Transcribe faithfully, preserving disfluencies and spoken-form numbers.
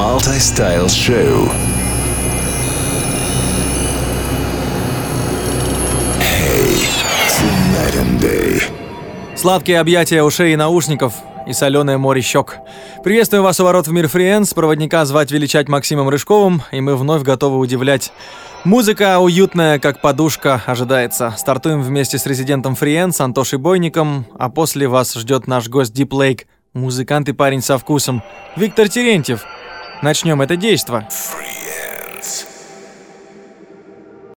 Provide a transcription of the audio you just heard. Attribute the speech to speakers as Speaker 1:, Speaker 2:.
Speaker 1: Multi-Style Show. Hey, tonight and day.
Speaker 2: Сладкие объятия ушей и наушников и соленое море щек. Приветствую вас у ворот в мир Фриэнс, проводника звать величать Максимом Рыжковым, и мы вновь готовы удивлять. Музыка уютная, как подушка, ожидается. Стартуем вместе с резидентом Фриэнс, Антошей Бойником, а после вас ждет наш гость Deep Lake, музыкант и парень со вкусом, Виктор Терентьев. Начнем это действо.
Speaker 1: Friends.